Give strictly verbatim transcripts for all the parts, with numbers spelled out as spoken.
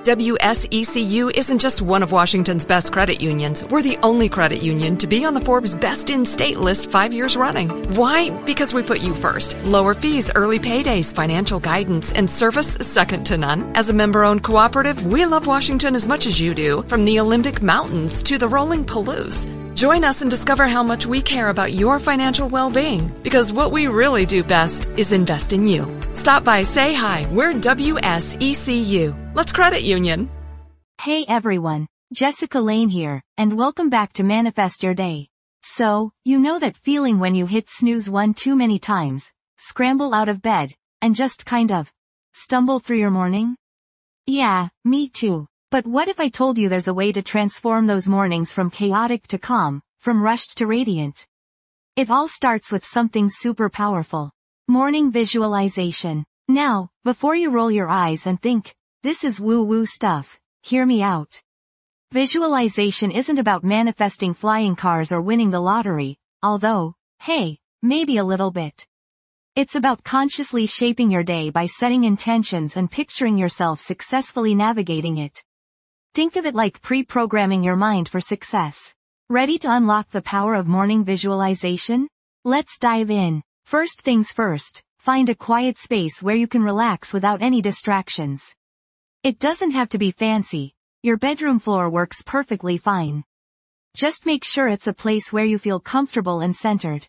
W S E C U isn't just one of Washington's best credit unions. We're the only credit union to be on the Forbes Best in State list five years running. Why? Because we put you first. Lower fees, early paydays, financial guidance, and service second to none. As a member-owned cooperative, we love Washington as much as you do, from the Olympic Mountains to the rolling Palouse. Join us and discover how much we care about your financial well-being, because what we really do best is invest in you. Stop by, say hi. We're W S E C U. Let's credit union. Hey everyone, Jessica Lane here, and welcome back to Manifest Your Day. So, you know that feeling when you hit snooze one too many times, scramble out of bed, and just kind of stumble through your morning? Yeah, me too. But what if I told you there's a way to transform those mornings from chaotic to calm, from rushed to radiant? It all starts with something super powerful. Morning visualization. Now, before you roll your eyes and think, this is woo-woo stuff, hear me out. Visualization isn't about manifesting flying cars or winning the lottery, although, hey, maybe a little bit. It's about consciously shaping your day by setting intentions and picturing yourself successfully navigating it. Think of it like pre-programming your mind for success. Ready to unlock the power of morning visualization? Let's dive in. First things first, find a quiet space where you can relax without any distractions. It doesn't have to be fancy. Your bedroom floor works perfectly fine. Just make sure it's a place where you feel comfortable and centered.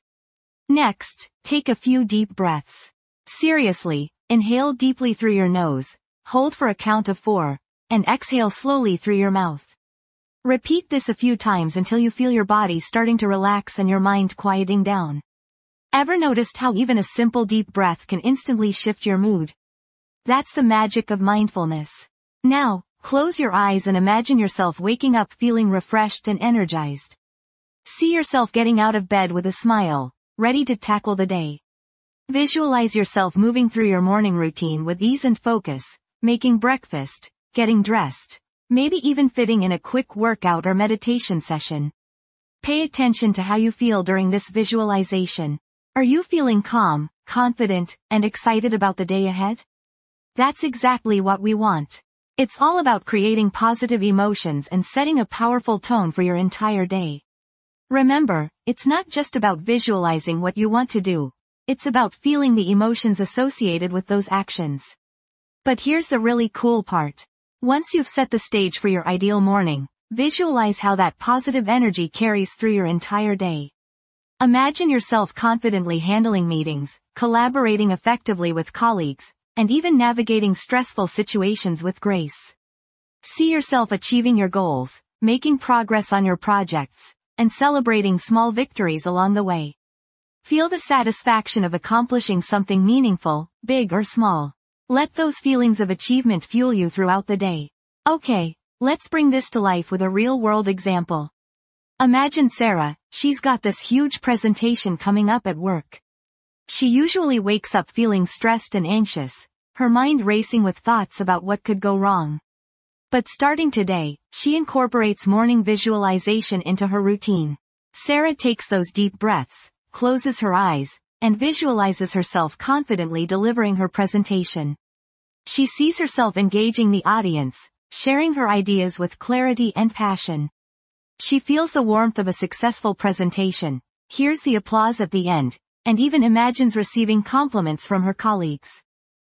Next, take a few deep breaths. Seriously, inhale deeply through your nose, hold for a count of four, and exhale slowly through your mouth. Repeat this a few times until you feel your body starting to relax and your mind quieting down. Ever noticed how even a simple deep breath can instantly shift your mood? That's the magic of mindfulness. Now, close your eyes and imagine yourself waking up feeling refreshed and energized. See yourself getting out of bed with a smile, ready to tackle the day. Visualize yourself moving through your morning routine with ease and focus, making breakfast, getting dressed, maybe even fitting in a quick workout or meditation session. Pay attention to how you feel during this visualization. Are you feeling calm, confident, and excited about the day ahead? That's exactly what we want. It's all about creating positive emotions and setting a powerful tone for your entire day. Remember, it's not just about visualizing what you want to do. It's about feeling the emotions associated with those actions. But here's the really cool part. Once you've set the stage for your ideal morning, visualize how that positive energy carries through your entire day. Imagine yourself confidently handling meetings, collaborating effectively with colleagues, and even navigating stressful situations with grace. See yourself achieving your goals, making progress on your projects, and celebrating small victories along the way. Feel the satisfaction of accomplishing something meaningful, big or small. Let those feelings of achievement fuel you throughout the day. Okay, let's bring this to life with a real-world example. Imagine Sarah, she's got this huge presentation coming up at work. She usually wakes up feeling stressed and anxious, her mind racing with thoughts about what could go wrong. But starting today, she incorporates morning visualization into her routine. Sarah takes those deep breaths, closes her eyes, and visualizes herself confidently delivering her presentation. She sees herself engaging the audience, sharing her ideas with clarity and passion. She feels the warmth of a successful presentation, hears the applause at the end, and even imagines receiving compliments from her colleagues.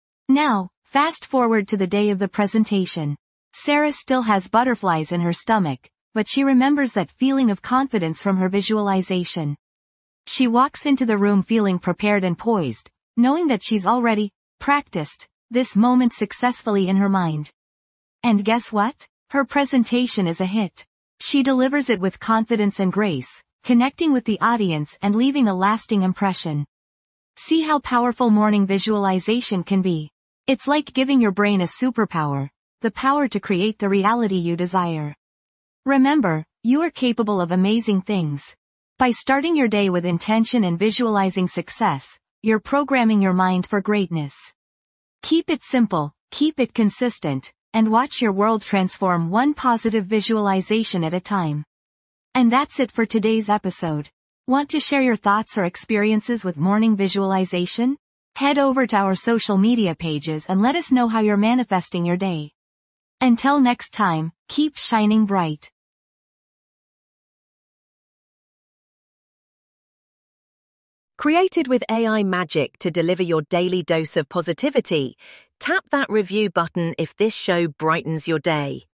Now, fast forward to the day of the presentation. Sarah still has butterflies in her stomach, but she remembers that feeling of confidence from her visualization. She walks into the room feeling prepared and poised, knowing that she's already practiced this moment successfully in her mind. And guess what? Her presentation is a hit. She delivers it with confidence and grace, connecting with the audience and leaving a lasting impression. See how powerful morning visualization can be. It's like giving your brain a superpower, the power to create the reality you desire. Remember, you are capable of amazing things. By starting your day with intention and visualizing success, you're programming your mind for greatness. Keep it simple, keep it consistent, and watch your world transform one positive visualization at a time. And that's it for today's episode. Want to share your thoughts or experiences with morning visualization? Head over to our social media pages and let us know how you're manifesting your day. Until next time, keep shining bright. Created with A I magic to deliver your daily dose of positivity, tap that review button if this show brightens your day.